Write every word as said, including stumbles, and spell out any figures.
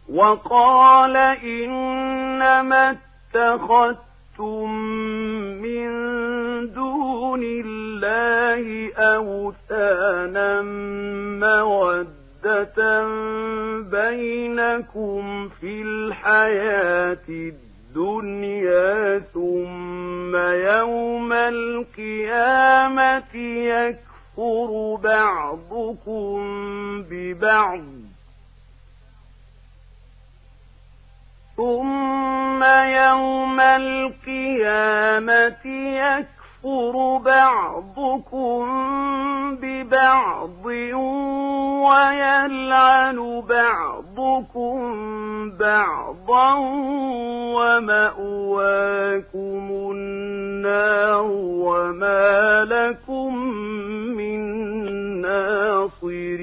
وقال إنما اتخذتم من دون الله أوثانا مودة بينكم في الحياة الدنيا ثم يوم القيامة يكفر بعضكم ببعض ثم يوم القيامة يكفر بعضكم ببعض ويلعن بعضكم بعضا ومأواكم النار وما لكم من ناصرين.